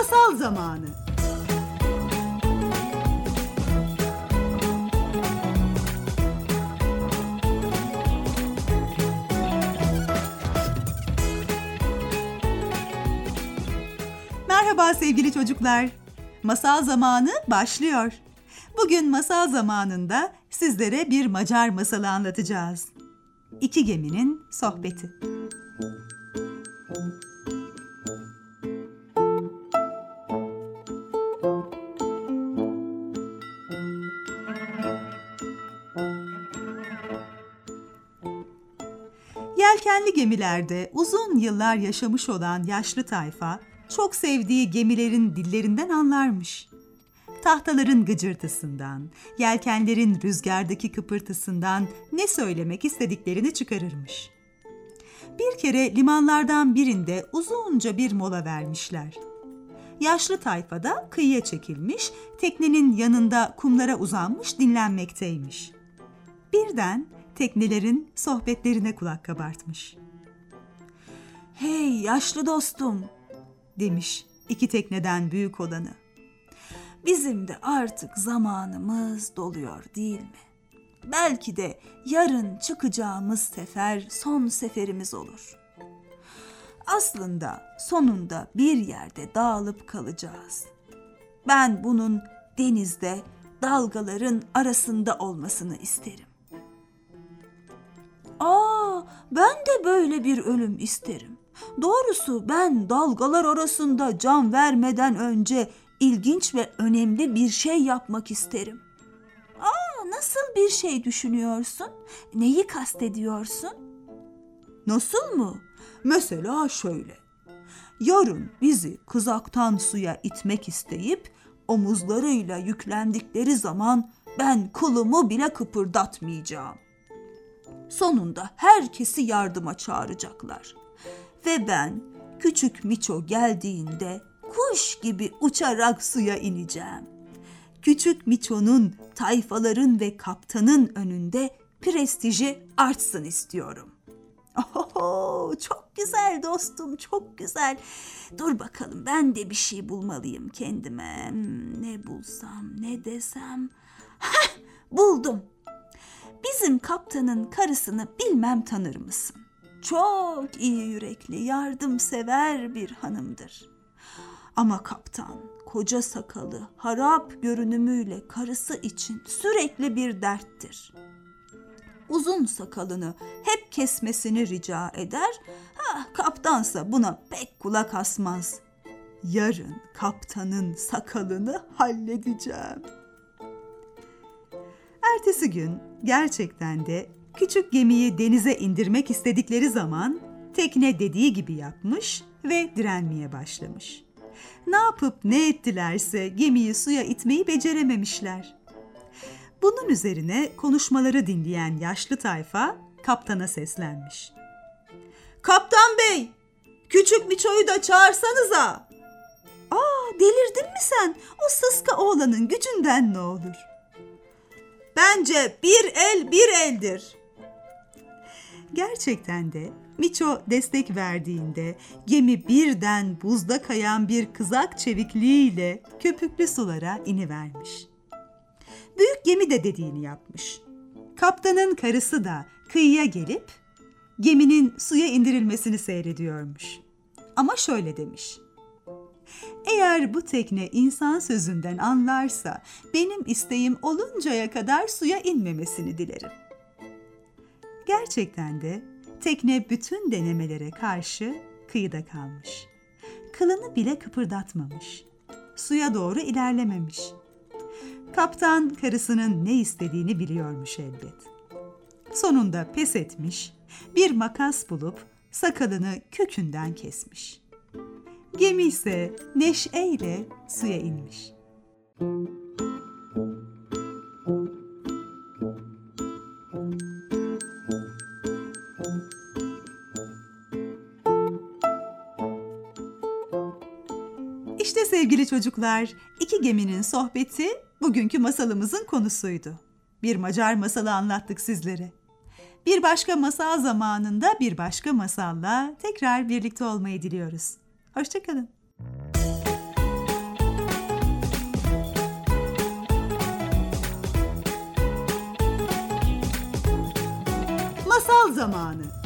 Masal zamanı. Merhaba sevgili çocuklar. Masal zamanı başlıyor. Bugün masal zamanında sizlere bir Macar masalı anlatacağız. İki geminin sohbeti. Yelkenli gemilerde uzun yıllar yaşamış olan yaşlı tayfa, çok sevdiği gemilerin dillerinden anlarmış. Tahtaların gıcırtısından, yelkenlerin rüzgardaki kıpırtısından ne söylemek istediklerini çıkarırmış. Bir kere limanlardan birinde uzunca bir mola vermişler. Yaşlı tayfa da kıyıya çekilmiş, teknenin yanında kumlara uzanmış dinlenmekteymiş. Birden teknelerin sohbetlerine kulak kabartmış. "Hey yaşlı dostum," demiş iki tekneden büyük olanı. "Bizim de artık zamanımız doluyor değil mi? Belki de yarın çıkacağımız sefer son seferimiz olur. Aslında sonunda bir yerde dağılıp kalacağız. Ben bunun denizde dalgaların arasında olmasını isterim." Ben de böyle bir ölüm isterim. Doğrusu ben dalgalar arasında can vermeden önce ilginç ve önemli bir şey yapmak isterim. Nasıl bir şey düşünüyorsun? Neyi kastediyorsun? Nasıl mı? Mesela şöyle. Yarın bizi kızaktan suya itmek isteyip omuzlarıyla yüklendikleri zaman ben kılımı bile kıpırdatmayacağım. Sonunda herkesi yardıma çağıracaklar. Ve ben küçük Miço geldiğinde kuş gibi uçarak suya ineceğim. Küçük Miço'nun tayfaların ve kaptanın önünde prestiji artsın istiyorum. Çok güzel dostum, çok güzel. Dur bakalım, ben de bir şey bulmalıyım kendime. Ne bulsam, ne desem. Buldum. Bizim kaptanın karısını bilmem tanır mısın? Çok iyi yürekli, yardımsever bir hanımdır. Ama kaptan, koca sakalı, harap görünümüyle karısı için sürekli bir derttir. Uzun sakalını hep kesmesini rica eder, kaptansa buna pek kulak asmaz. Yarın kaptanın sakalını halledeceğim. Ertesi gün gerçekten de küçük gemiyi denize indirmek istedikleri zaman tekne dediği gibi yapmış ve direnmeye başlamış. Ne yapıp ne ettilerse gemiyi suya itmeyi becerememişler. Bunun üzerine konuşmaları dinleyen yaşlı tayfa kaptana seslenmiş. "Kaptan bey, küçük Miço'yu da çağırsanıza." Delirdin mi sen? O sıska oğlanın gücünden ne olur? "Bence bir el bir eldir." Gerçekten de Miço destek verdiğinde gemi birden buzda kayan bir kızak çevikliğiyle köpüklü sulara inivermiş. Büyük gemi de dediğini yapmış. Kaptanın karısı da kıyıya gelip geminin suya indirilmesini seyrediyormuş. Ama şöyle demiş. "Eğer bu tekne insan sözünden anlarsa benim isteğim oluncaya kadar suya inmemesini dilerim." Gerçekten de tekne bütün denemelere karşı kıyıda kalmış. Kılını bile kıpırdatmamış. Suya doğru ilerlememiş. Kaptan karısının ne istediğini biliyormuş elbet. Sonunda pes etmiş, bir makas bulup sakalını kökünden kesmiş. Gemi ise neşeyle suya inmiş. İşte sevgili çocuklar, iki geminin sohbeti bugünkü masalımızın konusuydu. Bir Macar masalı anlattık sizlere. Bir başka masal zamanında bir başka masalla tekrar birlikte olmayı diliyoruz. Hoşça kalın. Masal zamanı.